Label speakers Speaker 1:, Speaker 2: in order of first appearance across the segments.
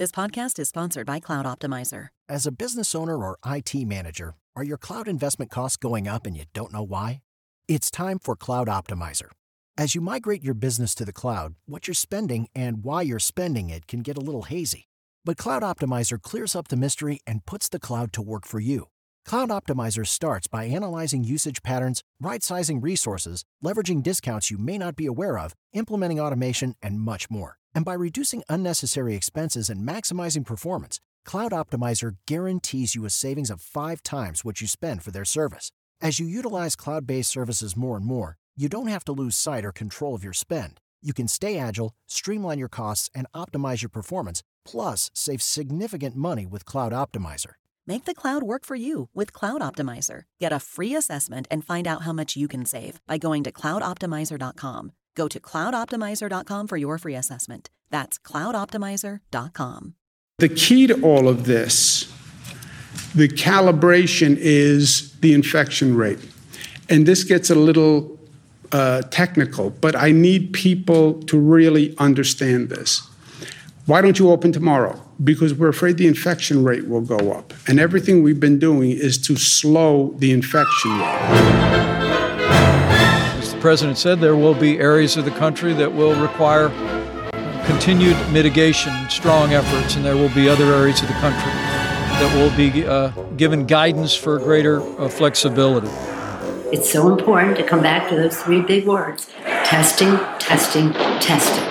Speaker 1: This podcast is sponsored by Cloud Optimizer.
Speaker 2: As a business owner or IT manager, are your cloud investment costs going up and you don't know why? It's time for Cloud Optimizer. As you migrate your business to the cloud, what you're spending and why you're spending it can get a little hazy. But Cloud Optimizer clears up the mystery and puts the cloud to work for you. Cloud Optimizer starts by analyzing usage patterns, right-sizing resources, leveraging discounts you may not be aware of, implementing automation, and much more. And by reducing unnecessary expenses and maximizing performance, Cloud Optimizer guarantees you a savings of 5 times what you spend for their service. As you utilize cloud-based services more and more, you don't have to lose sight or control of your spend. You can stay agile, streamline your costs, and optimize your performance, plus save significant money with Cloud Optimizer.
Speaker 1: Make the cloud work for you with Cloud Optimizer. Get a free assessment and find out how much you can save by going to cloudoptimizer.com. Go to cloudoptimizer.com for your free assessment. That's cloudoptimizer.com.
Speaker 3: The key to all of this, the calibration, is the infection rate. And this gets a little technical, but I need people to really understand this. Why don't you open tomorrow? Because we're afraid the infection rate will go up. And everything we've been doing is to slow the infection rate.
Speaker 4: As the president said, there will be areas of the country that will require continued mitigation, strong efforts, and there will be other areas of the country that will be given guidance for greater flexibility.
Speaker 5: It's so important to come back to those 3 big words: testing, testing, testing.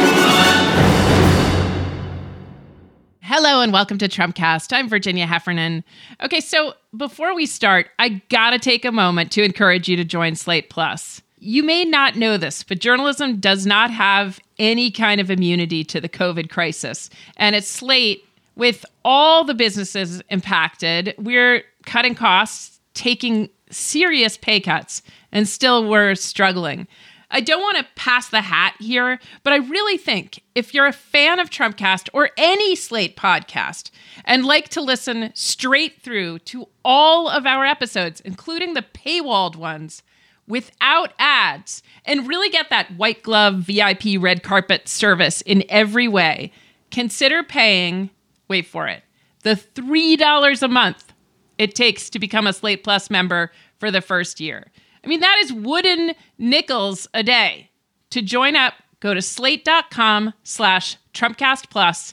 Speaker 6: Hello and welcome to Trumpcast. I'm Virginia Heffernan. Okay, so before we start, I gotta take a moment to encourage you to join Slate Plus. You may not know this, but journalism does not have any kind of immunity to the COVID crisis. And at Slate, with all the businesses impacted, we're cutting costs, taking serious pay cuts, and still we're struggling. I don't want to pass the hat here, but I really think if you're a fan of Trumpcast or any Slate podcast and like to listen straight through to all of our episodes, including the paywalled ones, without ads, and really get that white glove VIP red carpet service in every way, consider paying, wait for it, the $3 a month it takes to become a Slate Plus member for the first year. I mean, that is wooden nickels a day. To join up, go to slate.com/Trumpcast Plus,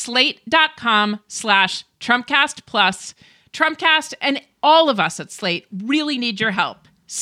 Speaker 6: slate.com/Trumpcast Plus. Trumpcast and all of us at Slate really need your help.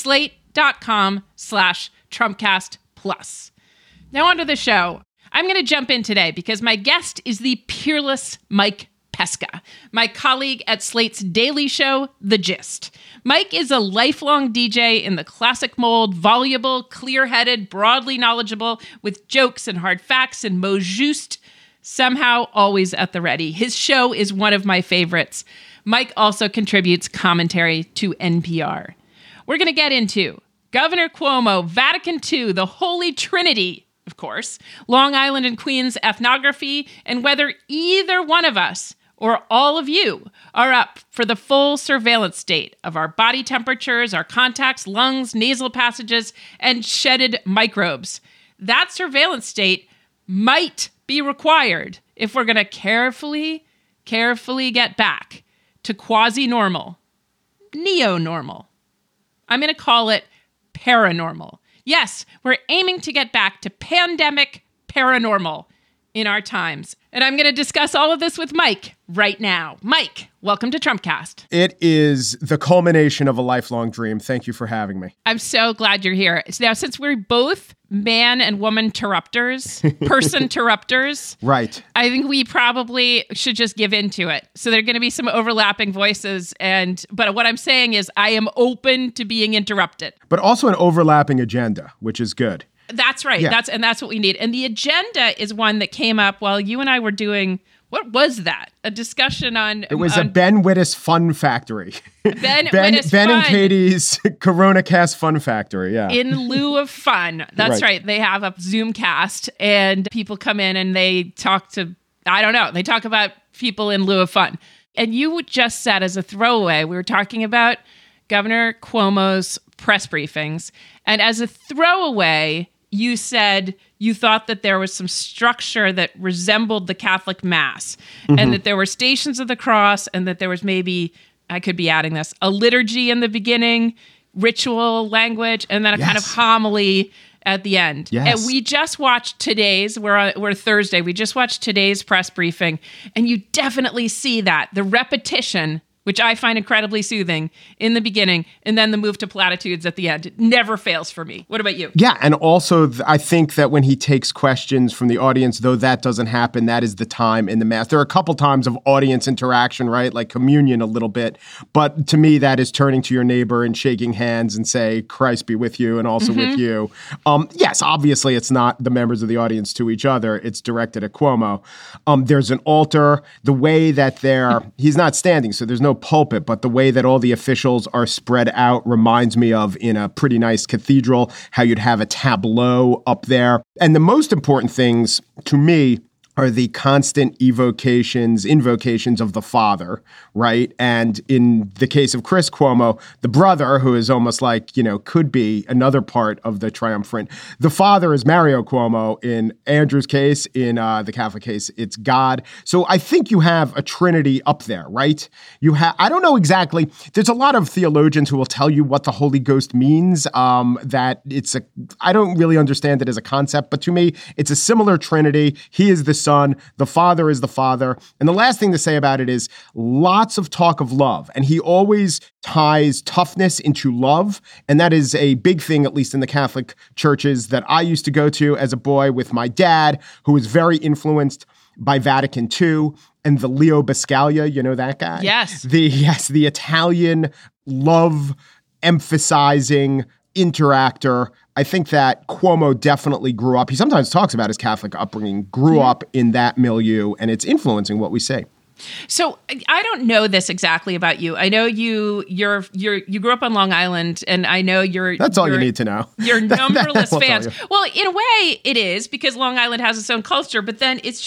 Speaker 6: Slate.com/Trumpcast Plus. Now onto the show. I'm going to jump in today because my guest is the peerless Mike Pesca, my colleague at Slate's daily show, The Gist. Mike is a lifelong DJ in the classic mold, voluble, clear-headed, broadly knowledgeable, with jokes and hard facts and mots juste, somehow always at the ready. His show is one of my favorites. Mike also contributes commentary to NPR. We're going to get into Governor Cuomo, Vatican II, the Holy Trinity, of course, Long Island and Queens ethnography, and whether either one of us or all of you are up for the full surveillance state of our body temperatures, our contacts, lungs, nasal passages, and shedded microbes. That surveillance state might be required if we're going to carefully get back to quasi-normal, neo-normal. I'm going to call it paranormal. Yes, we're aiming to get back to pandemic paranormal in our times. And I'm going to discuss all of this with Mike right now. Mike, welcome to Trumpcast.
Speaker 7: It is the culmination of a lifelong dream. Thank you for having me.
Speaker 6: I'm so glad you're here. Now, since we're both man and woman interrupters, person interrupters,
Speaker 7: right,
Speaker 6: I think we probably should just give into it. So there are going to be some overlapping voices. But what I'm saying is I am open to being interrupted.
Speaker 7: But also an overlapping agenda, which is good.
Speaker 6: That's right.
Speaker 7: Yeah.
Speaker 6: That's what we need. And the agenda is one that came up while you and I were doing, what was that? A discussion on...
Speaker 7: It was a Ben Wittes Fun Factory.
Speaker 6: Ben
Speaker 7: and Katie's Corona Cast Fun Factory, yeah.
Speaker 6: In lieu of fun. That's right. They have a Zoom cast and people come in and they talk to, I don't know, they talk about people in lieu of fun. And you just said as a throwaway, we were talking about Governor Cuomo's press briefings. And as a throwaway, you said you thought that there was some structure that resembled the Catholic Mass, and that there were Stations of the Cross, and that there was maybe, I could be adding this, a liturgy in the beginning, ritual language, and then a kind of homily at the end.
Speaker 7: Yes.
Speaker 6: And we just watched today's, we're Thursday, we just watched today's press briefing, and you definitely see that, the repetition, which I find incredibly soothing, in the beginning, and then the move to platitudes at the end. It never fails for me. What about you?
Speaker 7: Yeah, and also I think that when he takes questions from the audience, though that doesn't happen, that is the time in the Mass. There are a couple times of audience interaction, right? Like communion a little bit. But to me, that is turning to your neighbor and shaking hands and say, Christ be with you and also with you. Yes, obviously it's not the members of the audience to each other. It's directed at Cuomo. There's an altar. The way that he's not standing, so there's no pulpit, but the way that all the officials are spread out reminds me of, in a pretty nice cathedral, how you'd have a tableau up there. And the most important things to me are the constant invocations of the father, right? And in the case of Chris Cuomo, the brother, who is almost like, could be another part of the triumvirate. The father is Mario Cuomo. In Andrew's case, in the Catholic case, it's God. So I think you have a trinity up there, right? I don't know exactly. There's a lot of theologians who will tell you what the Holy Ghost means, I don't really understand it as a concept, but to me, it's a similar trinity. He is the Son, the Father is the Father. And the last thing to say about it is lots of talk of love. And he always ties toughness into love. And that is a big thing, at least in the Catholic churches that I used to go to as a boy with my dad, who was very influenced by Vatican II and the Leo Buscaglia, you know that guy?
Speaker 6: Yes.
Speaker 7: The Italian love emphasizing interactor. I think that Cuomo definitely grew up. He sometimes talks about his Catholic upbringing, grew up in that milieu, and it's influencing what we say.
Speaker 6: So I don't know this exactly about you. I know you grew up on Long Island, and I know
Speaker 7: That's all you need to know.
Speaker 6: You're numberless fans. Well, in a way, it is, because Long Island has its own culture. But then it's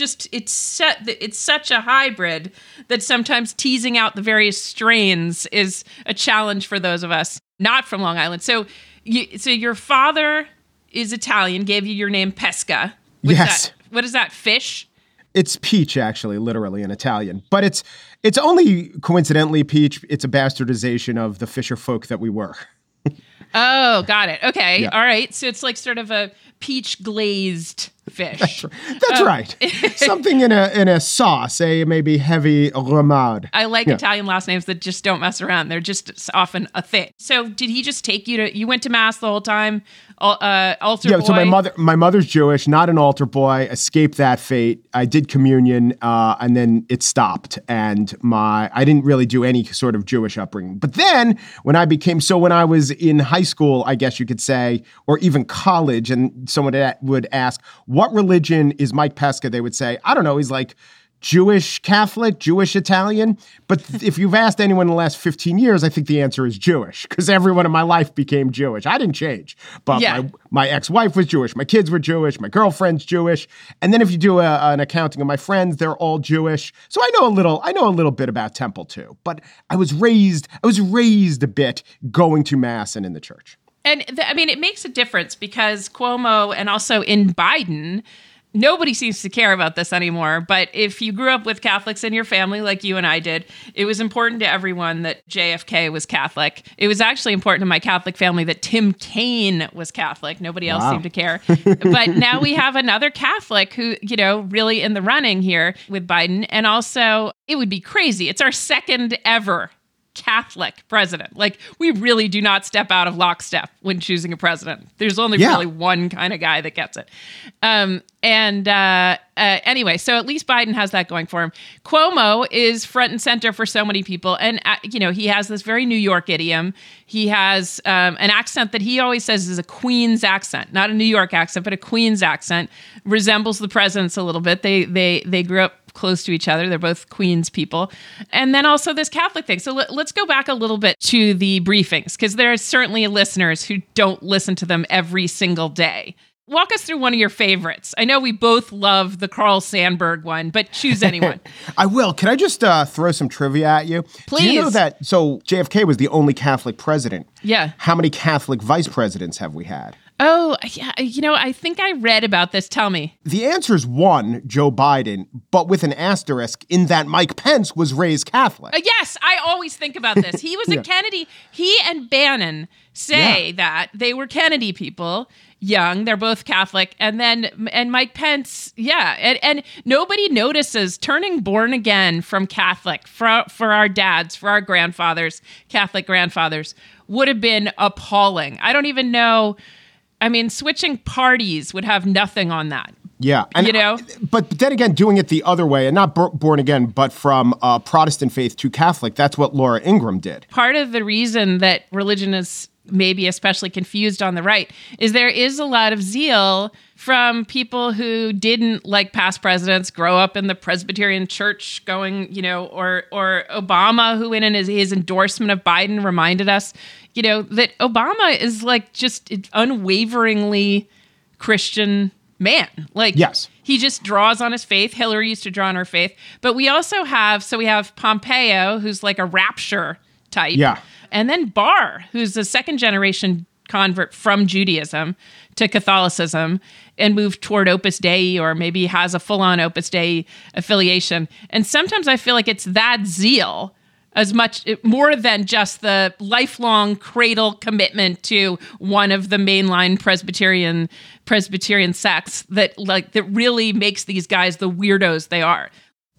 Speaker 6: such a hybrid that sometimes teasing out the various strains is a challenge for those of us not from Long Island. So your father is Italian, gave you your name Pesca.
Speaker 7: Yes.
Speaker 6: What is that? Fish?
Speaker 7: It's peach, actually, literally in Italian. But it's only coincidentally peach. It's a bastardization of the fisher folk that we were.
Speaker 6: Oh, got it. Okay.
Speaker 7: Yeah.
Speaker 6: All right. So it's like sort of a peach glazed fish.
Speaker 7: That's right. Something in a sauce, maybe heavy remoulade.
Speaker 6: I like Italian last names that just don't mess around. They're just often a thing. So did he just take you went to Mass the whole time? Altar boy?
Speaker 7: So my mother's Jewish, not an altar boy, escaped that fate. I did communion and then it stopped. And I didn't really do any sort of Jewish upbringing. But then when I was in high school, I guess you could say, or even college, and someone would ask, what religion is Mike Pesca? They would say, I don't know. He's like Jewish Catholic, Jewish Italian. But if you've asked anyone in the last 15 years, I think the answer is Jewish, because everyone in my life became Jewish. I didn't change, but my ex-wife was Jewish. My kids were Jewish. My girlfriend's Jewish. And then if you do an accounting of my friends, they're all Jewish. So I know a little bit about Temple too. But I was raised a bit going to Mass and in the church.
Speaker 6: And it makes a difference, because Cuomo and also in Biden, nobody seems to care about this anymore. But if you grew up with Catholics in your family, like you and I did, it was important to everyone that JFK was Catholic. It was actually important to my Catholic family that Tim Kaine was Catholic. Nobody else seemed to care. But now we have another Catholic who, really in the running here with Biden. And also, it would be crazy. It's our second ever Catholic president. Like, we really do not step out of lockstep when choosing a president. There's only really one kind of guy that gets it. Anyway, so at least Biden has that going for him. Cuomo is front and center for so many people. And, he has this very New York idiom. He has an accent that he always says is a Queen's accent, not a New York accent, but a Queen's accent. Resembles the president's a little bit. They grew up close to each other. They're both Queens people. And then also this Catholic thing. So let's go back a little bit to the briefings, because there are certainly listeners who don't listen to them every single day. Walk us through one of your favorites. I know we both love the Carl Sandburg one, but choose anyone.
Speaker 7: I will. Can I just throw some trivia at you?
Speaker 6: Please.
Speaker 7: Do you know so JFK was the only Catholic president?
Speaker 6: Yeah.
Speaker 7: How many Catholic vice presidents have we had?
Speaker 6: Oh, yeah. I think I read about this. Tell me.
Speaker 7: The answer is 1, Joe Biden, but with an asterisk in that Mike Pence was raised Catholic.
Speaker 6: Yes, I always think about this. He was a Kennedy. He and Bannon say that they were Kennedy people, young. They're both Catholic. And Mike Pence, and nobody notices turning born again from Catholic for our dads, for our grandfathers, Catholic grandfathers, would have been appalling. I don't even know. I mean, switching parties would have nothing on that.
Speaker 7: Yeah. And, but then again, doing it the other way, and not born again, but from Protestant faith to Catholic, that's what Laura Ingraham did.
Speaker 6: Part of the reason that religion is maybe especially confused on the right is there is a lot of zeal from people who didn't, like past presidents, grow up in the Presbyterian church going, or Obama, who in his endorsement of Biden reminded us, that Obama is like just unwaveringly Christian man. Like,
Speaker 7: yes,
Speaker 6: he just draws on his faith. Hillary used to draw on her faith. But we also have Pompeo, who's like a rapture type.
Speaker 7: Yeah.
Speaker 6: And then Barr, who's a second generation convert from Judaism to Catholicism and moved toward Opus Dei, or maybe has a full-on Opus Dei affiliation. And sometimes I feel like it's that zeal as much more than just the lifelong cradle commitment to one of the mainline Presbyterian sects that really makes these guys the weirdos they are.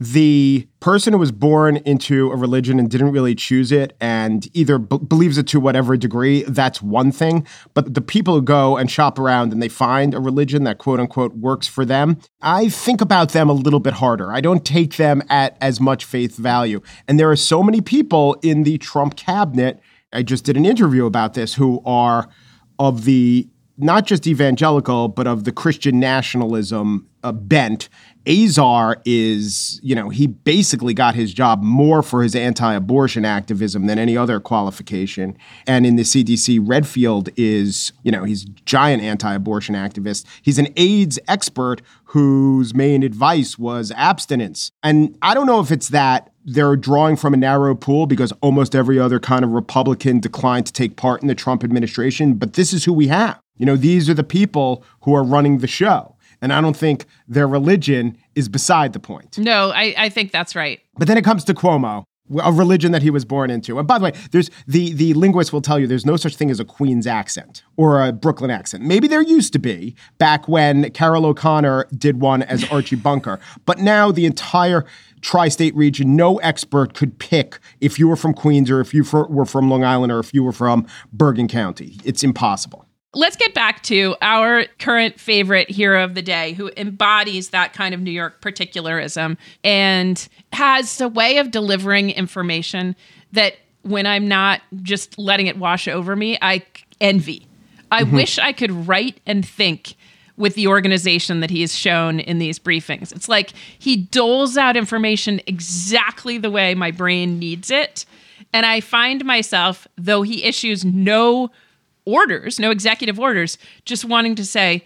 Speaker 7: The person who was born into a religion and didn't really choose it and either believes it to whatever degree, that's one thing. But the people who go and shop around and they find a religion that, quote unquote, works for them, I think about them a little bit harder. I don't take them at as much faith value. And there are so many people in the Trump cabinet, I just did an interview about this, who are of the not just evangelical, but of the Christian nationalism bent. Azar is, he basically got his job more for his anti-abortion activism than any other qualification. And in the CDC, Redfield is, he's a giant anti-abortion activist. He's an AIDS expert whose main advice was abstinence. And I don't know if it's that they're drawing from a narrow pool because almost every other kind of Republican declined to take part in the Trump administration, but this is who we have. These are the people who are running the show. And I don't think their religion is beside the point.
Speaker 6: No, I think that's right.
Speaker 7: But then it comes to Cuomo, a religion that he was born into. And by the way, there's the linguist will tell you there's no such thing as a Queens accent or a Brooklyn accent. Maybe there used to be back when Carol O'Connor did one as Archie Bunker. But now the entire tri-state region, no expert could pick if you were from Queens or if you were from Long Island or if you were from Bergen County. It's impossible.
Speaker 6: Let's get back to our current favorite hero of the day who embodies that kind of New York particularism and has a way of delivering information that when I'm not just letting it wash over me, I envy. I wish I could write and think with the organization that he has shown in these briefings. It's like he doles out information exactly the way my brain needs it. And I find myself, though he issues no executive orders, just wanting to say,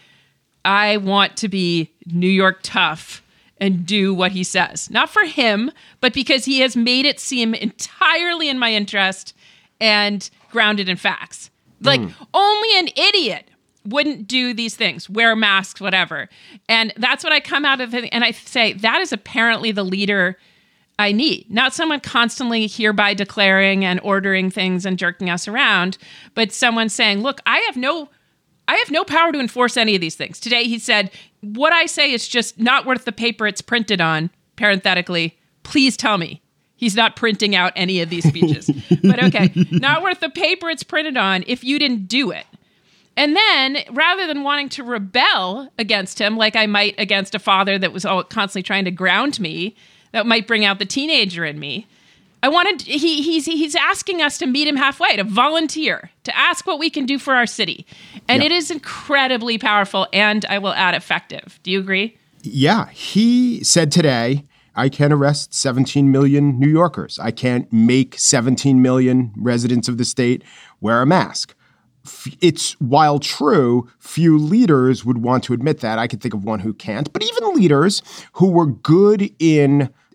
Speaker 6: I want to be New York tough and do what he says. Not for him, but because he has made it seem entirely in my interest and grounded in facts. Like, only an idiot wouldn't do these things, wear masks, whatever. And that's what I come out of it, and I say, that is apparently the leader I need. Not someone constantly hereby declaring and ordering things and jerking us around, but someone saying, look, I have no power to enforce any of these things. Today he said, what I say is just not worth the paper it's printed on, parenthetically, please tell me. He's not printing out any of these speeches. But okay, not worth the paper it's printed on if you didn't do it. And then, rather than wanting to rebel against him, like I might against a father that was constantly trying to ground me, that might bring out the teenager in me. He's asking us to meet him halfway, to volunteer, to ask what we can do for our city. And it is incredibly powerful and, I will add, effective. Do you agree?
Speaker 7: Yeah. He said today, I can't arrest 17 million New Yorkers. I can't make 17 million residents of the state wear a mask. It's, while true, few leaders would want to admit that. I could think of one who can't. But even leaders who were good in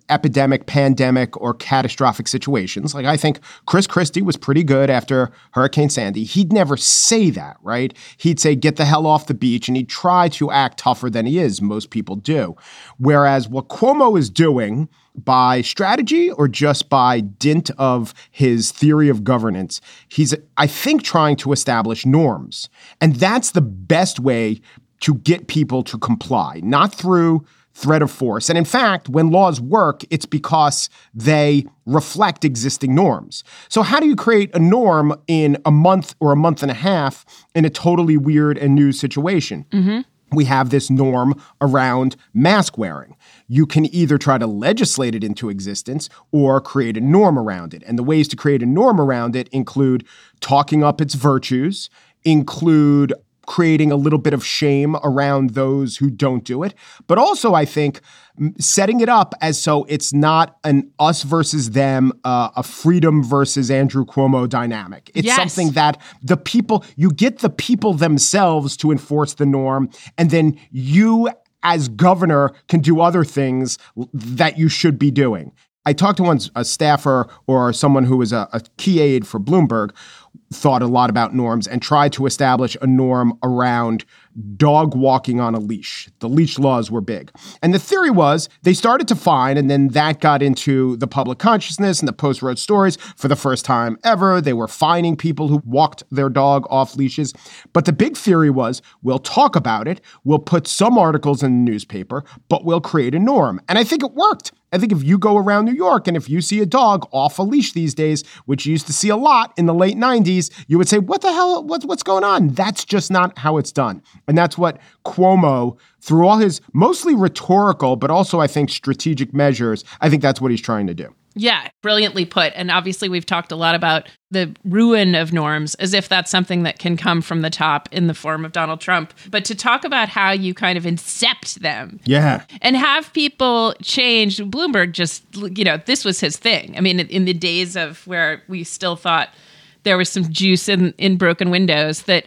Speaker 7: epidemic, pandemic, or catastrophic situations. Like I think Chris Christie was pretty good after Hurricane Sandy. He'd never say that, right? He'd say, get the hell off the beach, and he'd try to act tougher than he is. Most people do. Whereas what Cuomo is doing by strategy or just by dint of his theory of governance, he's, I think, trying to establish norms. And that's the best way to get people to comply, not through threat of force. And in fact, when laws work, it's because they reflect existing norms. So how do you create a norm in a month or a month and a half in a totally weird and new situation? Mm-hmm. We have this norm around mask wearing. You can either try to legislate it into existence or create a norm around it. And the ways to create a norm around it include talking up its virtues, include creating a little bit of shame around those who don't do it. But also, I think, setting it up as so it's not an us versus them, a freedom versus Andrew Cuomo dynamic. It's something that the people, you get the people themselves to enforce the norm, and then you as governor can do other things that you should be doing. I talked to a staffer or someone who was a key aide for Bloomberg, thought a lot about norms and tried to establish a norm around dog walking on a leash. The leash laws were big. And the theory was they started to fine, and then that got into the public consciousness, and the Post wrote stories for the first time ever. They were fining people who walked their dog off leashes. But the big theory was, we'll talk about it, we'll put some articles in the newspaper, but we'll create a norm. And I think it worked. I think if you go around New York and if you see a dog off a leash these days, which you used to see a lot in the late 90s, you would say, what the hell, what's going on? That's just not how it's done. And that's what Cuomo, through all his mostly rhetorical, but also I think strategic measures, I think that's what he's trying to do.
Speaker 6: Yeah, brilliantly put. And obviously we've talked a lot about the ruin of norms as if that's something that can come from the top in the form of Donald Trump. But to talk about how you kind of incept them.
Speaker 7: Yeah.
Speaker 6: And have people change. Bloomberg just, this was his thing. I mean, in the days of where we still thought there was some juice in broken windows that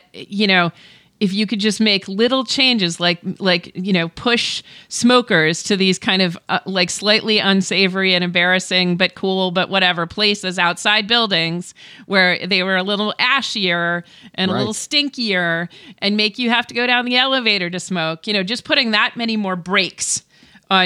Speaker 6: if you could just make little changes like push smokers to these kind of slightly unsavory and embarrassing but cool but whatever places outside buildings where they were a little ashier and a little stinkier and make you have to go down the elevator to smoke, just putting that many more brakes on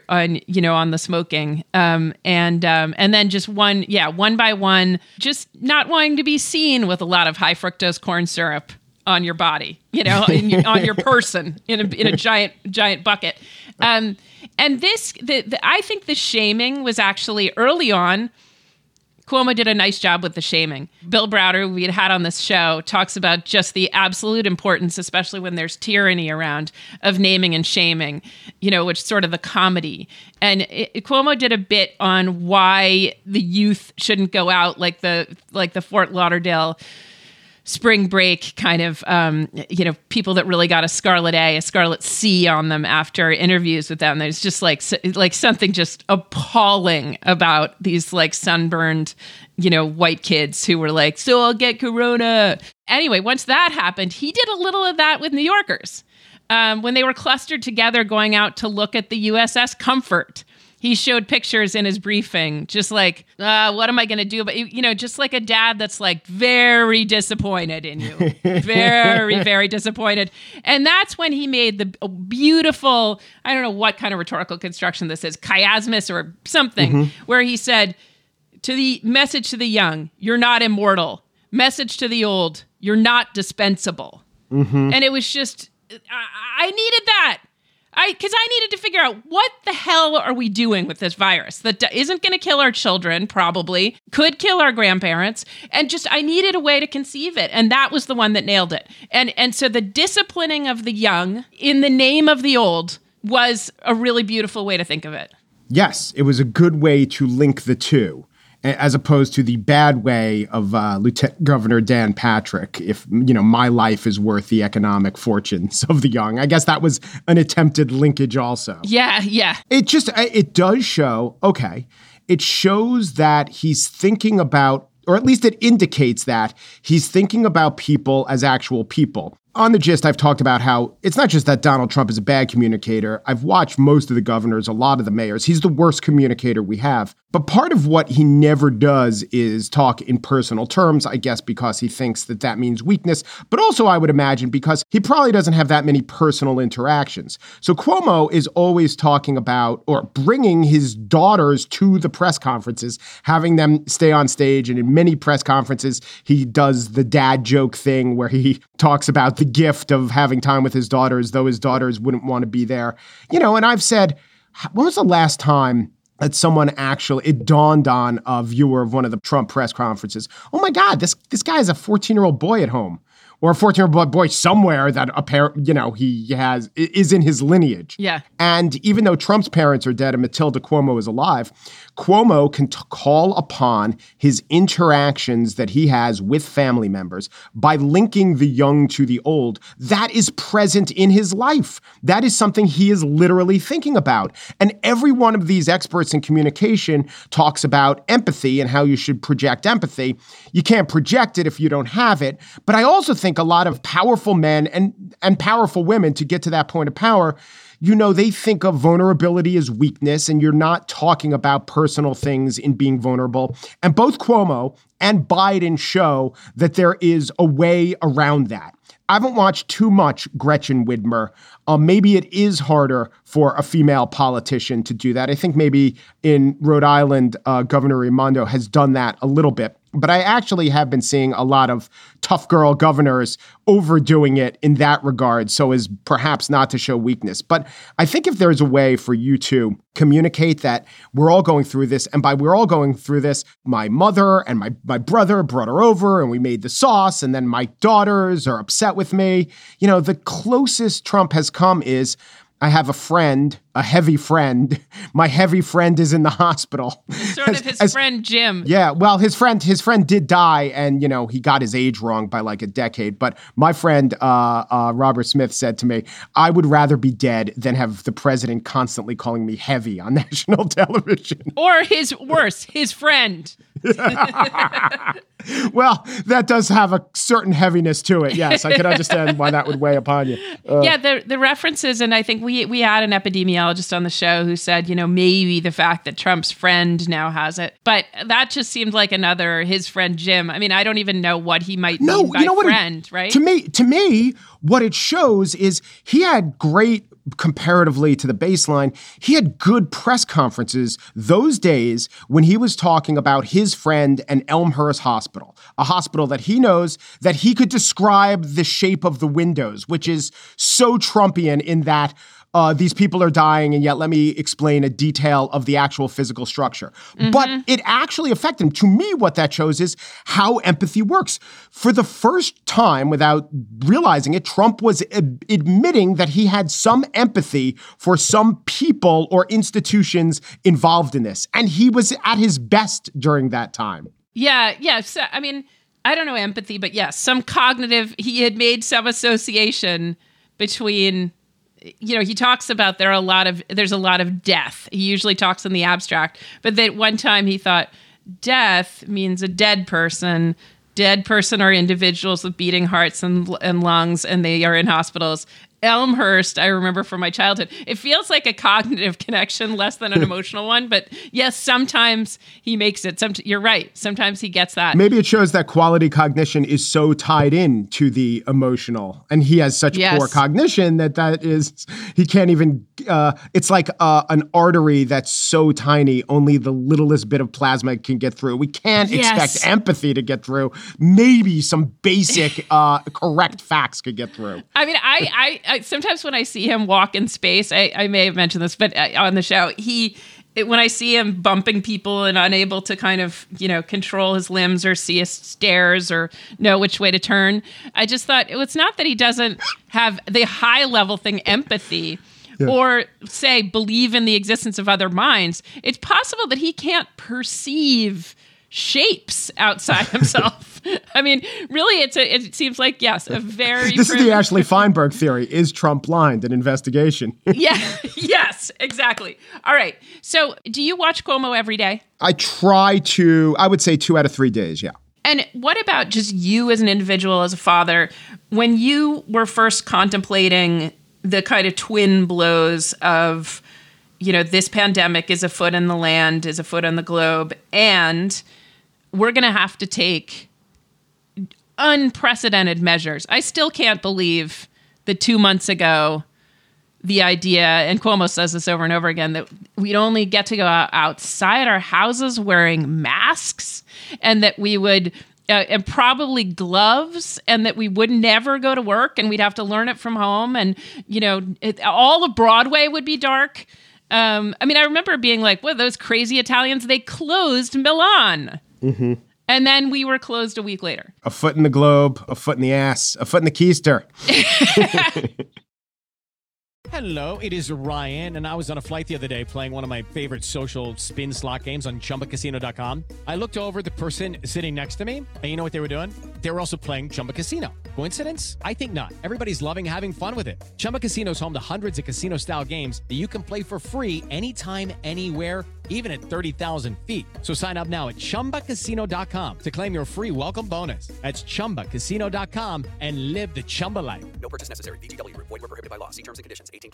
Speaker 6: the smoking, and then just one by one, just not wanting to be seen with a lot of high fructose corn syrup on your body, on your person in a giant bucket. And this, I think the shaming was actually early on. Cuomo did a nice job with the shaming. Bill Browder, who we had on this show, talks about just the absolute importance, especially when there's tyranny around, of naming and shaming, which is sort of the comedy. And Cuomo did a bit on why the youth shouldn't go out like the Fort Lauderdale spring break kind of, people that really got a scarlet A, a scarlet C on them after interviews with them. There's just like something just appalling about these sunburned, white kids who were like, so I'll get corona. Anyway, once that happened, he did a little of that with New Yorkers. When they were clustered together going out to look at the USS Comfort. He showed pictures in his briefing, just like, what am I going to do? But, just like a dad that's very disappointed in you. Very, very disappointed. And that's when he made the beautiful, I don't know what kind of rhetorical construction this is, chiasmus or something, where he said, to the message to the young, you're not immortal. Message to the old, you're not dispensable. And it was just, I needed that. Because I needed to figure out what the hell are we doing with this virus that isn't going to kill our children, probably, could kill our grandparents, and just I needed a way to conceive it. And that was the one that nailed it. And so the disciplining of the young in the name of the old was a really beautiful way to think of it.
Speaker 7: Yes, it was a good way to link the two, as opposed to the bad way of Lieutenant Governor Dan Patrick, if, my life is worth the economic fortunes of the young. I guess that was an attempted linkage also.
Speaker 6: Yeah.
Speaker 7: It does show, it shows that he's thinking about, or at least it indicates that he's thinking about people as actual people. On The Gist, I've talked about how it's not just that Donald Trump is a bad communicator. I've watched most of the governors, a lot of the mayors. He's the worst communicator we have. But part of what he never does is talk in personal terms, I guess, because he thinks that that means weakness. But also, I would imagine, because he probably doesn't have that many personal interactions. So Cuomo is always talking about or bringing his daughters to the press conferences, having them stay on stage. And in many press conferences, he does the dad joke thing where he talks about the gift of having time with his daughters, though his daughters wouldn't want to be there. You know, and I've said, when was the last time that someone actually, it dawned on a viewer of one of the Trump press conferences, oh my God, this guy has a 14-year-old boy at home. Or a 14-year-old boy somewhere that he is in his lineage.
Speaker 6: Yeah.
Speaker 7: And even though Trump's parents are dead and Matilda Cuomo is alive, Cuomo can call upon his interactions that he has with family members by linking the young to the old. That is present in his life. That is something he is literally thinking about. And every one of these experts in communication talks about empathy and how you should project empathy. You can't project it if you don't have it. But I also think a lot of powerful men and powerful women, to get to that point of power, you know, they think of vulnerability as weakness, and you're not talking about personal things in being vulnerable. And both Cuomo and Biden show that there is a way around that. I haven't watched too much Gretchen Whitmer. Maybe it is harder for a female politician to do that. I think maybe in Rhode Island, Governor Raimondo has done that a little bit. But I actually have been seeing a lot of tough girl governors overdoing it in that regard, so as perhaps not to show weakness. But I think if there's a way for you to communicate that we're all going through this, and by we're all going through this, my mother and my brother brought her over and we made the sauce, and then my daughters are upset with me. You know, the closest Trump has come is, I have a friend, a heavy friend. My heavy friend is in the hospital.
Speaker 6: Sort of his friend, Jim.
Speaker 7: Yeah, well, his friend did die, and, you know, he got his age wrong by like a decade. But my friend, Robert Smith, said to me, I would rather be dead than have the president constantly calling me heavy on national television.
Speaker 6: Or his friend.
Speaker 7: Well, that does have a certain heaviness to it. Yes, I can understand why that would weigh upon you.
Speaker 6: Yeah, the references, and I think we had an epidemiologist on the show who said, you know, maybe the fact that Trump's friend now has it, but that just seemed like another his friend Jim. I mean, I don't even know what he might mean by friend, right? To me, what it shows is he had great, comparatively to the baseline, he had good press conferences those days when he was talking about his friend and Elmhurst Hospital, a hospital that he knows that he could describe the shape of the windows, which is so Trumpian in that these people are dying, and yet let me explain a detail of the actual physical structure. Mm-hmm. But it actually affected him. To me, what that shows is how empathy works. For the first time, without realizing it, Trump was admitting that he had some empathy for some people or institutions involved in this. And he was at his best during that time. Yeah. So, I mean, I don't know empathy, but yes, some cognitive, he had made some association between, you know, he talks about there's a lot of death. He usually talks in the abstract, but that one time he thought death means a dead person. Dead person are individuals with beating hearts and lungs, and they are in hospitals. Elmhurst, I remember from my childhood. It feels like a cognitive connection less than an emotional one. But yes, sometimes he makes it. You're right. Sometimes he gets that.
Speaker 7: Maybe it shows that quality cognition is so tied in to the emotional. And he has such poor cognition that is, he can't even, it's like an artery that's so tiny, only the littlest bit of plasma can get through. We can't expect empathy to get through. Maybe some basic correct facts could get through.
Speaker 6: I mean, I sometimes when I see him walk in space, I may have mentioned this, but on the show, when I see him bumping people and unable to kind of, you know, control his limbs or see stairs or know which way to turn, I just thought it's not that he doesn't have the high level thing, empathy, or say believe in the existence of other minds. It's possible that he can't perceive shapes outside himself. I mean, really, it seems like, yes, a very...
Speaker 7: This is the Ashley Feinberg theory. Is Trump blind? An investigation.
Speaker 6: Yes, exactly. All right. So do you watch Cuomo every day?
Speaker 7: I try to, I would say 2 out of 3 days, yeah.
Speaker 6: And what about just you as an individual, as a father, when you were first contemplating the kind of twin blows of, this pandemic is afoot in the land, is afoot on the globe, and we're going to have to take unprecedented measures. I still can't believe that 2 months ago, the idea, and Cuomo says this over and over again, that we'd only get to go outside our houses wearing masks, and that we would, and probably gloves, and that we would never go to work, and we'd have to learn it from home, and, all of Broadway would be dark. I remember being like, what, those crazy Italians, they closed Milan. Mm-hmm. And then we were closed a week later.
Speaker 7: A foot in the globe, a foot in the ass, a foot in the keister.
Speaker 8: Hello, it is Ryan, and I was on a flight the other day playing one of my favorite social spin slot games on ChumbaCasino.com. I looked over at the person sitting next to me, and you know what they were doing? They were also playing Chumba Casino. Coincidence? I think not. Everybody's loving having fun with it. Chumba Casino is home to hundreds of casino-style games that you can play for free anytime, anywhere, even at 30,000 feet. So sign up now at ChumbaCasino.com to claim your free welcome bonus. That's ChumbaCasino.com and live the Chumba life.
Speaker 9: No purchase necessary. VGW. Void where prohibited by law. See terms and conditions. 18+.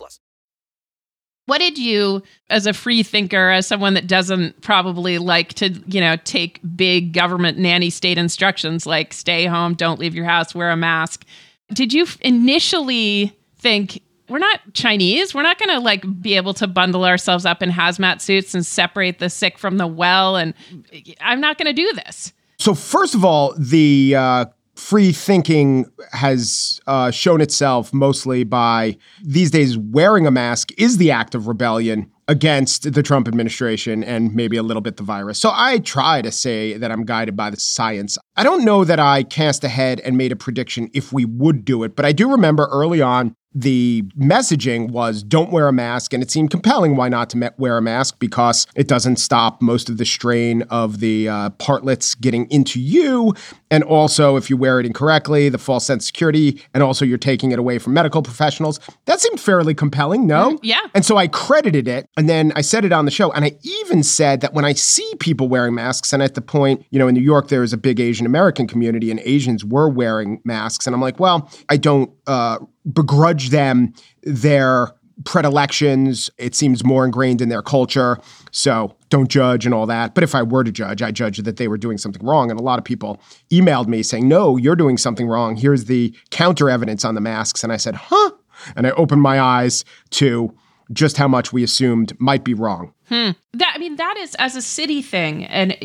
Speaker 6: What did you, as a free thinker, as someone that doesn't probably like to, take big government nanny state instructions like stay home, don't leave your house, wear a mask, did you initially think, we're not Chinese, we're not going to be able to bundle ourselves up in hazmat suits and separate the sick from the well, and I'm not going to do this?
Speaker 7: So first of all, the free thinking has shown itself mostly by these days wearing a mask is the act of rebellion against the Trump administration and maybe a little bit the virus. So I try to say that I'm guided by the science. I don't know that I cast ahead and made a prediction if we would do it, but I do remember early on the messaging was don't wear a mask, and it seemed compelling why not to wear a mask because it doesn't stop most of the strain of the partlets getting into you. And also, if you wear it incorrectly, the false sense of security, and also you're taking it away from medical professionals. That seemed fairly compelling, no?
Speaker 6: Yeah.
Speaker 7: And so I credited it, and then I said it on the show, and I even said that when I see people wearing masks, and at the point, in New York, there is a big Asian American community, and Asians were wearing masks, and I'm like, well, I don't begrudge them their predilections. It seems more ingrained in their culture. So don't judge and all that. But if I were to judge, I judge that they were doing something wrong. And a lot of people emailed me saying, no, you're doing something wrong. Here's the counter evidence on the masks. And I said, huh? And I opened my eyes to just how much we assumed might be wrong.
Speaker 6: That is as a city thing. And,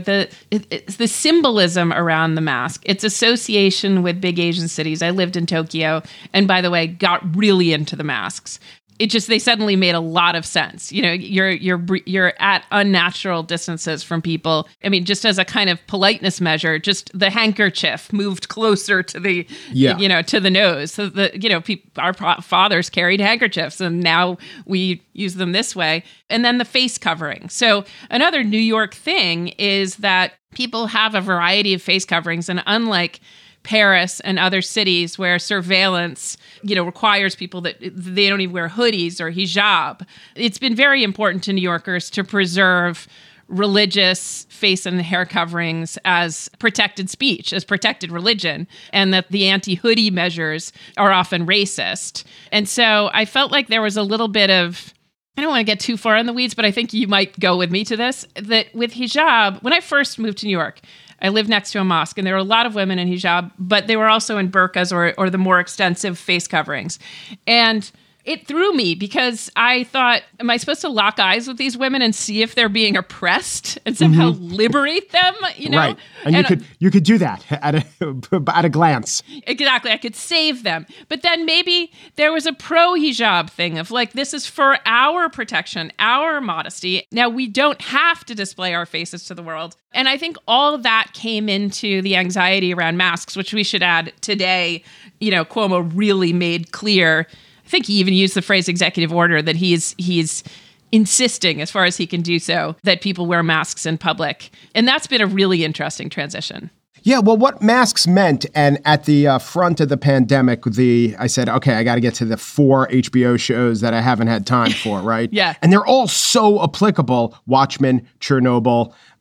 Speaker 6: the symbolism around the mask, its association with big Asian cities. I lived in Tokyo and, by the way, got really into the masks. They suddenly made a lot of sense. You're at unnatural distances from people. Just as a kind of politeness measure, just the handkerchief moved closer to the, to the nose. So our fathers carried handkerchiefs, and now we use them this way. And then the face covering. So another New York thing is that people have a variety of face coverings, and unlike Paris and other cities where surveillance, requires people that they don't even wear hoodies or hijab. It's been very important to New Yorkers to preserve religious face and hair coverings as protected speech, as protected religion, and that the anti-hoodie measures are often racist. And so I felt like there was a little bit of, I don't want to get too far in the weeds, but I think you might go with me to this, that with hijab, when I first moved to New York, I lived next to a mosque, and there were a lot of women in hijab, but they were also in burqas or the more extensive face coverings. And it threw me because I thought, am I supposed to lock eyes with these women and see if they're being oppressed and somehow liberate them?
Speaker 7: Right. And you could do that at a glance.
Speaker 6: Exactly. I could save them. But then maybe there was a pro-hijab thing of this is for our protection, our modesty. Now, we don't have to display our faces to the world. And I think all of that came into the anxiety around masks, which we should add today. Cuomo really made clear, I think he even used the phrase executive order, that he's insisting, as far as he can do so, that people wear masks in public. And that's been a really interesting transition.
Speaker 7: Yeah, well, what masks meant, and at the front of the pandemic, I said, okay, I got to get to the 4 HBO shows that I haven't had time for, right?
Speaker 6: Yeah.
Speaker 7: And they're all so applicable. Watchmen, Chernobyl,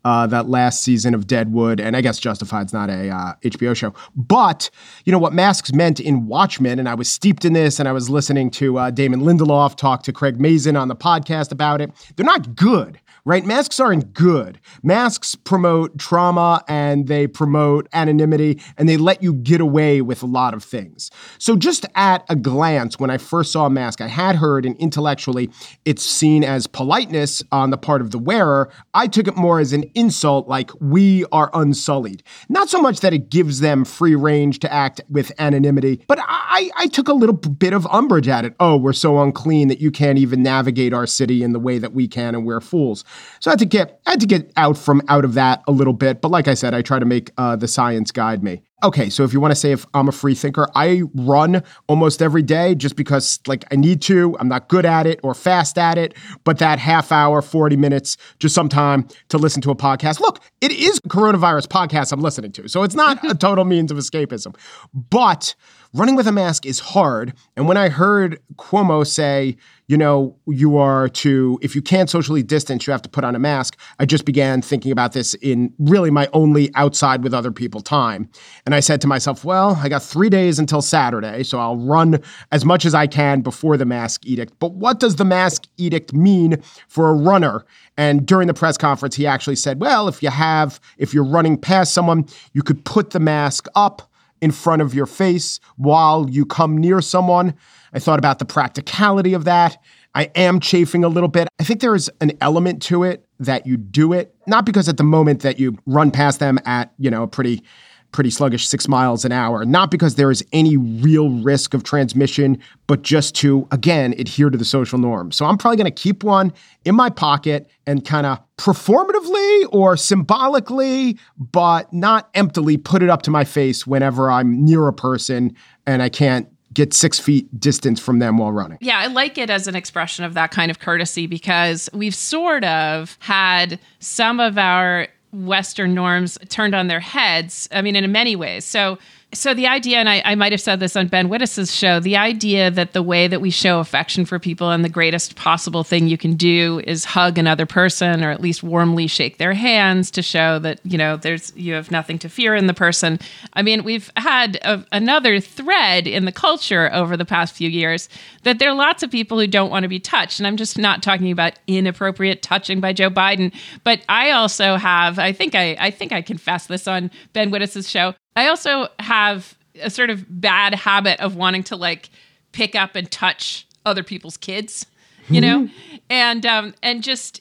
Speaker 7: that last season of Deadwood, and I guess Justified's not a HBO show. But, what masks meant in Watchmen, and I was steeped in this, and I was listening to Damon Lindelof talk to Craig Mazin on the podcast about it. They're not good. Right? Masks aren't good. Masks promote trauma and they promote anonymity and they let you get away with a lot of things. So just at a glance, when I first saw a mask, I had heard and intellectually it's seen as politeness on the part of the wearer. I took it more as an insult, like we are unsullied. Not so much that it gives them free range to act with anonymity, but I took a little bit of umbrage at it. Oh, we're so unclean that you can't even navigate our city in the way that we can and we're fools. So I had to get out of that a little bit. But like I said, I try to make the science guide me. Okay, so if you want to say if I'm a free thinker, I run almost every day just because I need to. I'm not good at it or fast at it, but that half hour, 40 minutes, just some time to listen to a podcast. Look, it is a coronavirus podcast I'm listening to, so it's not a total means of escapism. But running with a mask is hard. And when I heard Cuomo say, if you can't socially distance, you have to put on a mask, I just began thinking about this in really my only outside with other people time. And I said to myself, well, I got 3 days until Saturday, so I'll run as much as I can before the mask edict. But what does the mask edict mean for a runner? And during the press conference, he actually said, well, if you're running past someone, you could put the mask up in front of your face while you come near someone. I thought about the practicality of that. I am chafing a little bit. I think there is an element to it that you do it, not because at the moment that you run past them at, a pretty sluggish 6 miles an hour, not because there is any real risk of transmission, but just to, again, adhere to the social norm. So I'm probably going to keep one in my pocket and kind of performatively or symbolically, but not emptily put it up to my face whenever I'm near a person and I can't get 6 feet distance from them while running.
Speaker 6: Yeah, I like it as an expression of that kind of courtesy because we've sort of had some of our Western norms turned on their heads. I mean, in many ways. So the idea, and I might have said this on Ben Wittes' show, the idea that the way that we show affection for people and the greatest possible thing you can do is hug another person or at least warmly shake their hands to show that, you have nothing to fear in the person. I mean, we've had another thread in the culture over the past few years that there are lots of people who don't want to be touched. And I'm just not talking about inappropriate touching by Joe Biden, but I also have, I think I confessed this on Ben Wittes' show. I also have a sort of bad habit of wanting to pick up and touch other people's kids, and just,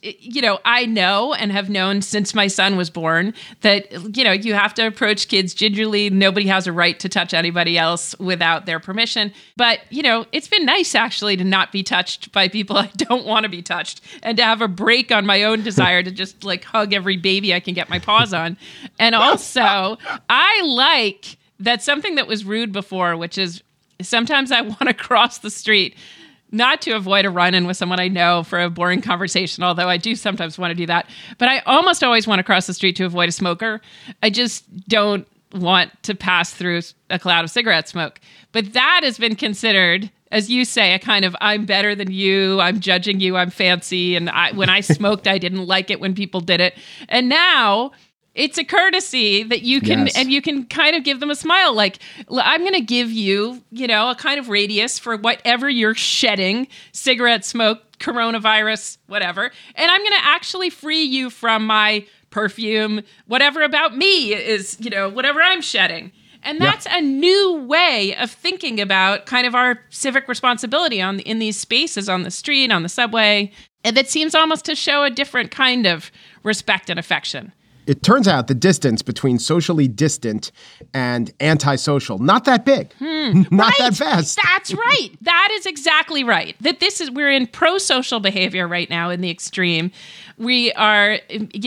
Speaker 6: I know and have known since my son was born that, you have to approach kids gingerly. Nobody has a right to touch anybody else without their permission. But, it's been nice actually to not be touched by people I don't want to be touched and to have a break on my own desire to just hug every baby I can get my paws on. And also I like that something that was rude before, which is sometimes I want to cross the street, not to avoid a run-in with someone I know for a boring conversation, although I do sometimes want to do that. But I almost always want to cross the street to avoid a smoker. I just don't want to pass through a cloud of cigarette smoke. But that has been considered, as you say, a kind of I'm better than you, I'm judging you, I'm fancy. And when I smoked, I didn't like it when people did it. And now it's a courtesy that you can, yes. And you can kind of give them a smile. I'm going to give you, a kind of radius for whatever you're shedding, cigarette smoke, coronavirus, whatever. And I'm going to actually free you from my perfume, whatever about me is, whatever I'm shedding. And that's a new way of thinking about kind of our civic responsibility in these spaces, on the street, on the subway. And that seems almost to show a different kind of respect and affection.
Speaker 7: It turns out the distance between socially distant and antisocial, not that big, not that fast.
Speaker 6: That's right. That is exactly right. We're in pro-social behavior right now in the extreme. We are,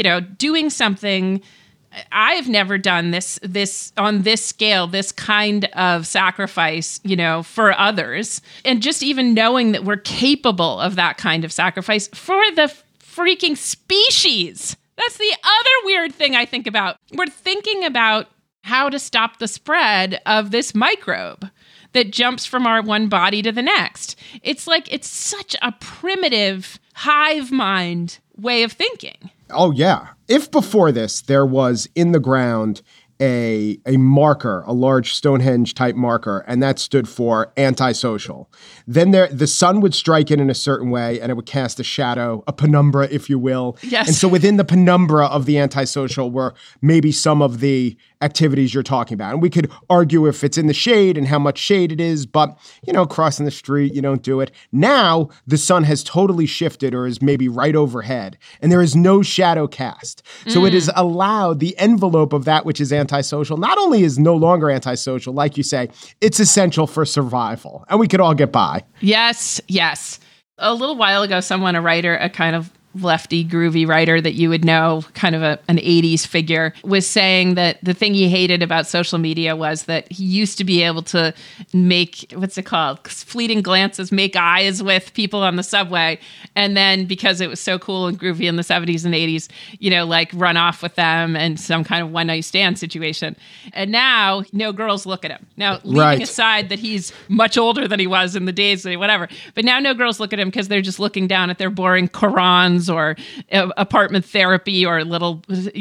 Speaker 6: doing something. I've never done this on this scale, this kind of sacrifice, for others. And just even knowing that we're capable of that kind of sacrifice for the freaking species. That's the other weird thing I think about. We're thinking about how to stop the spread of this microbe that jumps from our one body to the next. It's such a primitive hive mind way of thinking.
Speaker 7: Oh, yeah. If before this there was in the ground a marker, a large Stonehenge type marker, and that stood for antisocial, then the sun would strike it in a certain way and it would cast a shadow, a penumbra, if you will.
Speaker 6: Yes.
Speaker 7: And so within the penumbra of the antisocial were maybe some of the activities you're talking about. And we could argue if it's in the shade and how much shade it is, but, crossing the street, you don't do it. Now, the sun has totally shifted or is maybe right overhead, and there is no shadow cast. So it has allowed the envelope of that which is antisocial, not only is no longer antisocial, like you say, it's essential for survival, and we could all get by.
Speaker 6: Yes. A little while ago, a writer, a kind of lefty, groovy writer that you would know, kind of an 80s figure, was saying that the thing he hated about social media was that he used to be able to make, fleeting glances, make eyes with people on the subway. And then because it was so cool and groovy in the 70s and 80s, run off with them and some kind of one night stand situation. And now no girls look at him. Now, leaving aside that he's much older than he was in the days, whatever, but now no girls look at him because they're just looking down at their boring Qurans or apartment therapy or little,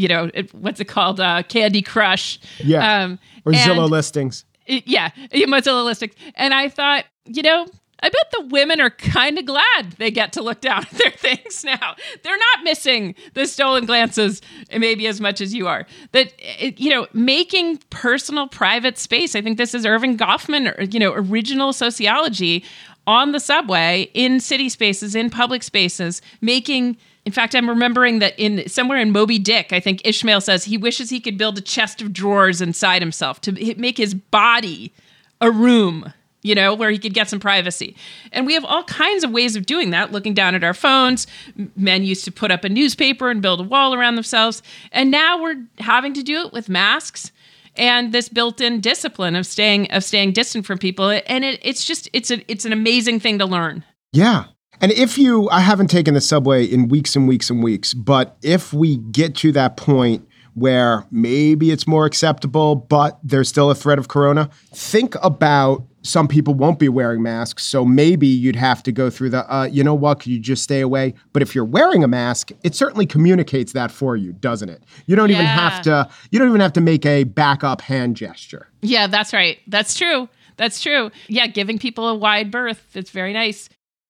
Speaker 6: Candy Crush.
Speaker 7: Yeah. Or Zillow listings.
Speaker 6: Mozilla listings. And I thought, I bet the women are kind of glad they get to look down at their things now. They're not missing the stolen glances maybe as much as you are. That, making personal private space. I think this is Irving Goffman, original sociology on the subway, in city spaces, in public spaces, in fact, I'm remembering that somewhere in Moby Dick, I think Ishmael says he wishes he could build a chest of drawers inside himself to make his body a room, where he could get some privacy. And we have all kinds of ways of doing that, looking down at our phones. Men used to put up a newspaper and build a wall around themselves. And now we're having to do it with masks and this built-in discipline of staying distant from people. And it's an amazing thing to learn.
Speaker 7: Yeah. And I haven't taken the subway in weeks and weeks and weeks, but if we get to that point where maybe it's more acceptable, but there's still a threat of corona, think about some people won't be wearing masks. So maybe you'd have to go through could you just stay away? But if you're wearing a mask, it certainly communicates that for you, doesn't it? You don't even have to make a backup hand gesture.
Speaker 6: Yeah, that's right. That's true. Yeah, giving people a wide berth. It's very nice.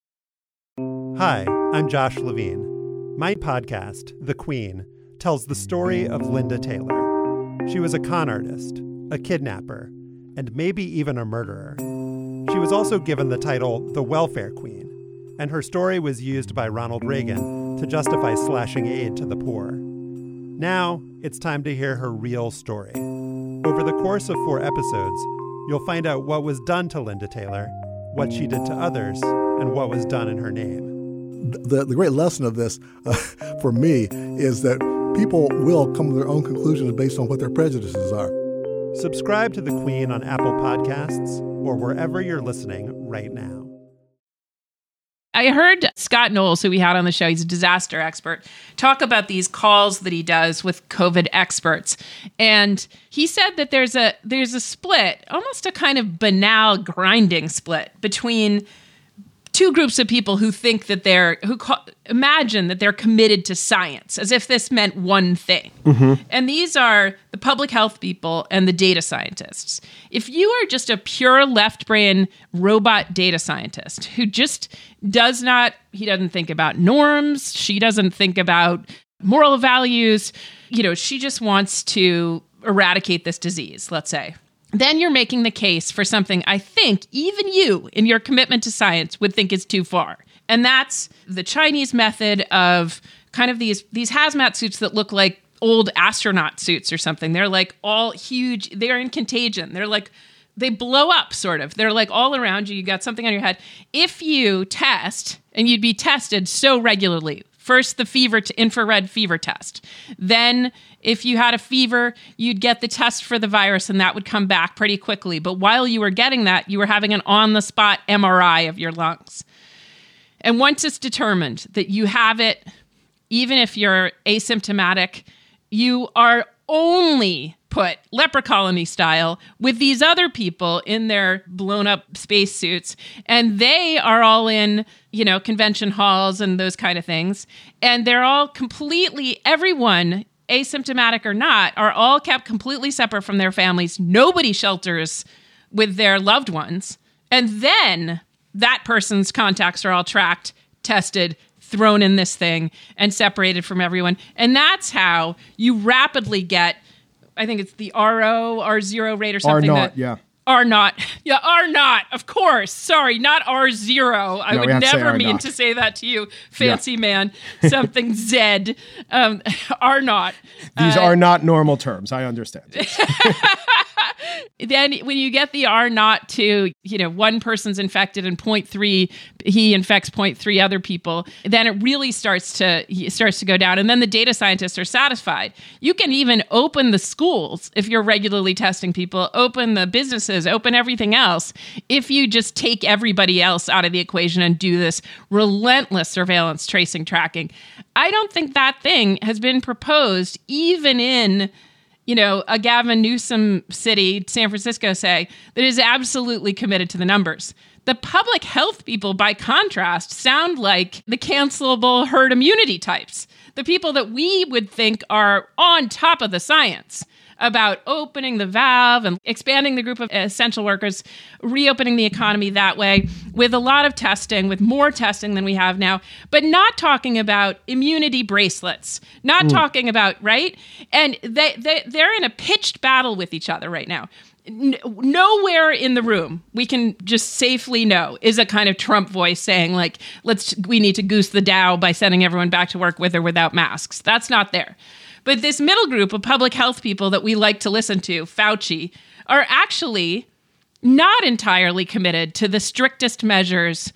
Speaker 10: Hi, I'm Josh Levine. My podcast, The Queen, tells the story of Linda Taylor. She was a con artist, a kidnapper, and maybe even a murderer. She was also given the title the Welfare Queen, and her story was used by Ronald Reagan to justify slashing aid to the poor. Now, it's time to hear her real story. Over the course of 4 episodes, you'll find out what was done to Linda Taylor, what she did to others, and what was done in her name.
Speaker 11: The great lesson of this, for me, is that people will come to their own conclusions based on what their prejudices are.
Speaker 10: Subscribe to The Queen on Apple Podcasts or wherever you're listening right now.
Speaker 6: I heard Scott Knowles, who we had on the show, he's a disaster expert, talk about these calls that he does with COVID experts. And he said that there's a split, almost a kind of banal grinding split between two groups of people who think that imagine that they're committed to science, as if this meant one thing. Mm-hmm. And these are the public health people and the data scientists. If you are just a pure left brain robot data scientist who just he doesn't think about norms, she doesn't think about moral values, she just wants to eradicate this disease, let's say. Then you're making the case for something I think even you, in your commitment to science, would think is too far. And that's the Chinese method of kind of these hazmat suits that look like old astronaut suits or something. They're like all huge. They're in contagion. They're like, they blow up sort of. They're like all around you. You got something on your head. If you test, and you'd be tested so regularly, first the infrared fever test. Then if you had a fever, you'd get the test for the virus and that would come back pretty quickly. But while you were getting that, you were having an on-the-spot MRI of your lungs. And once it's determined that you have it, even if you're asymptomatic, you are only put, leper colony style, with these other people in their blown up spacesuits. And they are all in, convention halls and those kind of things. And they're all completely, everyone, asymptomatic or not, are all kept completely separate from their families. Nobody shelters with their loved ones. And then that person's contacts are all tracked, tested, thrown in this thing, and separated from everyone. And that's how you rapidly get, I think it's the R0 rate or something.
Speaker 7: Yeah,
Speaker 6: R0, of course. Sorry, not R0. I would never mean to say that to you, fancy man. Something Z. R0.
Speaker 7: These are not normal terms. I understand.
Speaker 6: Then when you get the R0 to, one person's infected and 0.3, he infects 0.3 other people, then it really starts to go down. And then the data scientists are satisfied. You can even open the schools if you're regularly testing people, open the businesses, open everything else. If you just take everybody else out of the equation and do this relentless surveillance, tracing, tracking, I don't think that thing has been proposed even in a Gavin Newsom city, San Francisco, say, that is absolutely committed to the numbers. The public health people, by contrast, sound like the cancelable herd immunity types, the people that we would think are on top of the science about opening the valve and expanding the group of essential workers, reopening the economy that way, with a lot of testing, with more testing than we have now, but not talking about immunity bracelets, not talking about, right? And they're in a pitched battle with each other right now. Nowhere in the room we can just safely know is a kind of Trump voice saying, like, we need to goose the Dow by sending everyone back to work with or without masks. That's not there. But this middle group of public health people that we like to listen to, Fauci, are actually not entirely committed to the strictest measures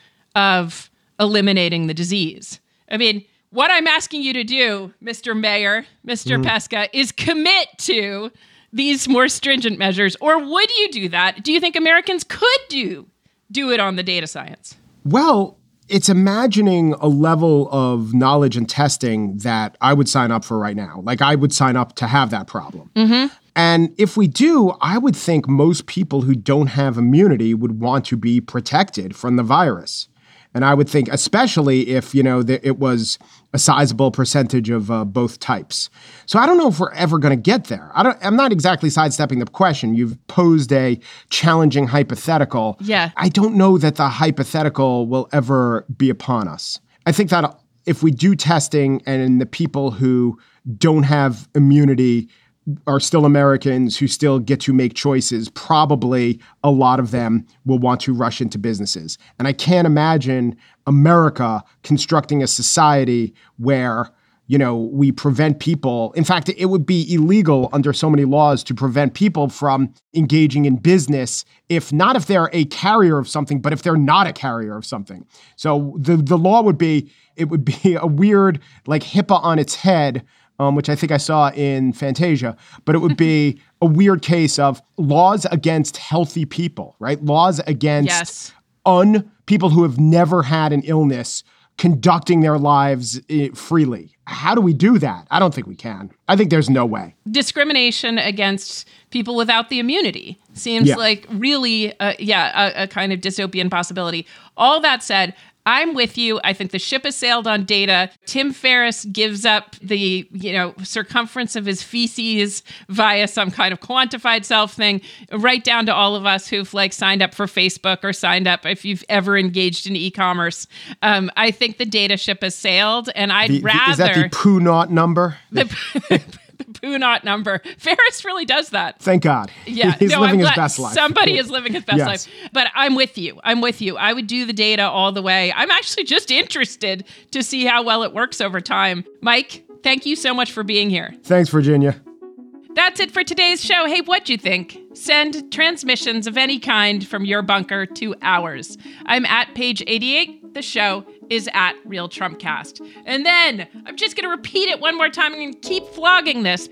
Speaker 6: of eliminating the disease. I mean, what I'm asking you to do, Mr. Mayor, Mr. Pesca, is commit to these more stringent measures. Or would you do that? Do you think Americans could do it on the data science?
Speaker 7: Well, it's imagining a level of knowledge and testing that I would sign up for right now. Like, I would sign up to have that problem. Mm-hmm. And if we do, I would think most people who don't have immunity would want to be protected from the virus. And I would think, especially if, it was a sizable percentage of both types. So I don't know if we're ever going to get there. I'm not exactly sidestepping the question. You've posed a challenging hypothetical.
Speaker 6: Yeah.
Speaker 7: I don't know that the hypothetical will ever be upon us. I think that if we do testing and the people who don't have immunity are still Americans who still get to make choices, probably a lot of them will want to rush into businesses. And I can't imagine America constructing a society where, we prevent people. In fact, it would be illegal under so many laws to prevent people from engaging in business, if they're a carrier of something, but if they're not a carrier of something. So the law would be a weird, like HIPAA on its head, which I think I saw in Fantasia, but it would be a weird case of laws against healthy people, right? Laws against people who have never had an illness conducting their lives freely. How do we do that? I don't think we can. I think there's no way.
Speaker 6: Discrimination against people without the immunity seems like really, a kind of dystopian possibility. All that said, I'm with you. I think the ship has sailed on data. Tim Ferriss gives up the, circumference of his feces via some kind of quantified self thing, right down to all of us who've signed up for Facebook or signed up if you've ever engaged in e-commerce. I think the data ship has sailed, and I'd rather...
Speaker 7: Is that the Poo Not number?
Speaker 6: The Poo Not number. Ferriss really does that.
Speaker 7: Thank God.
Speaker 6: Yeah.
Speaker 7: He's living his best life.
Speaker 6: Somebody is living his best life. But I'm with you. I would do the data all the way. I'm actually just interested to see how well it works over time. Mike, thank you so much for being here.
Speaker 7: Thanks, Virginia.
Speaker 6: That's it for today's show. Hey, what'd you think? Send transmissions of any kind from your bunker to ours. I'm at page 88. The show is at Real Trumpcast. And then I'm just going to repeat it one more time. I'm going to keep flogging this.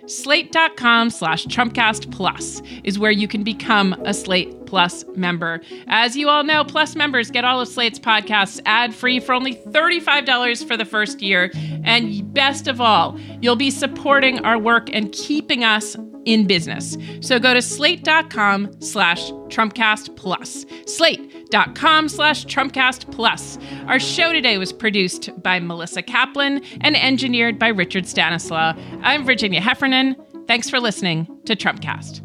Speaker 6: Slate.com/Trumpcast Plus is where you can become a Slate Plus member. As you all know, Plus members get all of Slate's podcasts ad-free for only $35 for the first year. And best of all, you'll be supporting our work and keeping us in business. So go to slate.com/Trumpcast Plus. Slate.com/Trumpcast Plus. Our show today was produced by Melissa Kaplan and engineered by Richard Stanislaw. I'm Virginia Heffernan. Thanks for listening to Trumpcast.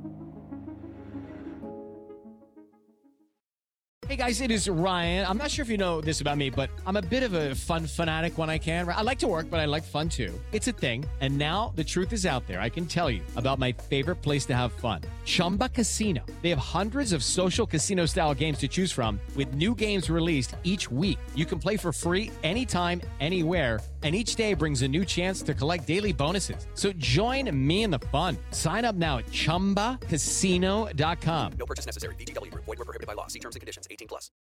Speaker 8: Hey guys, it is Ryan. I'm not sure if you know this about me, but I'm a bit of a fun fanatic when I can. I like to work, but I like fun too. It's a thing. And now the truth is out there. I can tell you about my favorite place to have fun. Chumba Casino. They have hundreds of social casino style games to choose from with new games released each week. You can play for free anytime, anywhere. And each day brings a new chance to collect daily bonuses. So join me in the fun. Sign up now at ChumbaCasino.com.
Speaker 9: No purchase necessary. VGW Group. Void where prohibited by law. See terms and conditions. 18+.